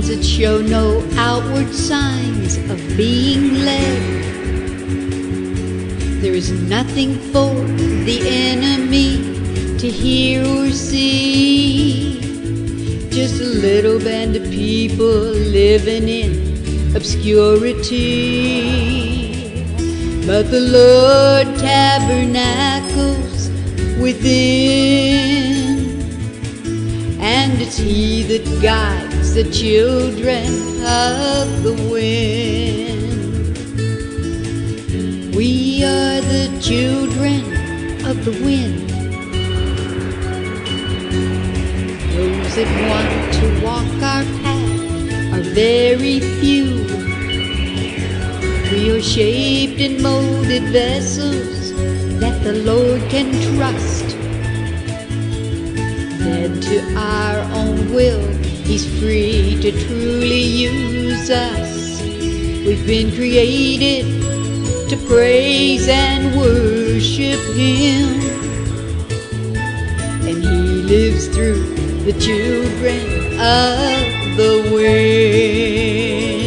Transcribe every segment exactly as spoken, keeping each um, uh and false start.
that show no outward signs of being led. There is nothing for the enemy to hear or see. Just a little band of people living in obscurity. But the Lord tabernacles within, and it's He that guides the children of the wind. We are the children of the wind. Those that want to walk our path are very few. We are shaped and molded vessels that the Lord can trust. Led to our own will, He's free to truly use us. We've been created to praise and worship Him, and He lives through the children of the wind.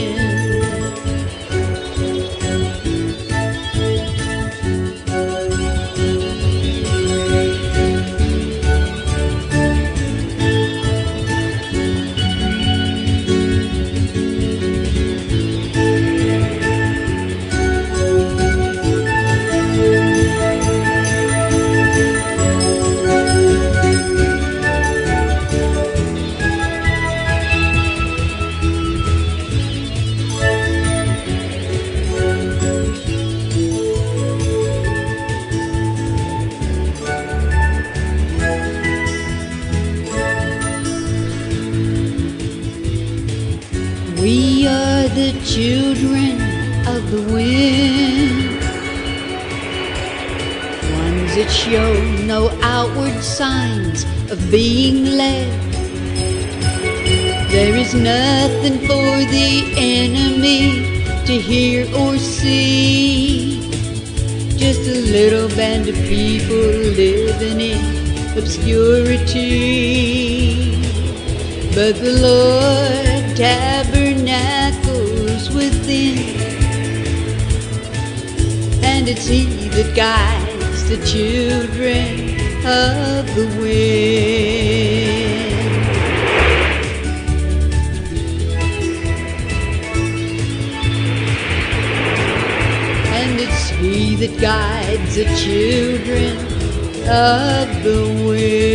We are the children of the wind, ones that show no outward signs of being led. There is nothing for the enemy to hear or see. Just a little band of people living in obscurity. But the Lord tabernacles within, and it's He that guides the children of the wind. And it's He that guides the children of the wind.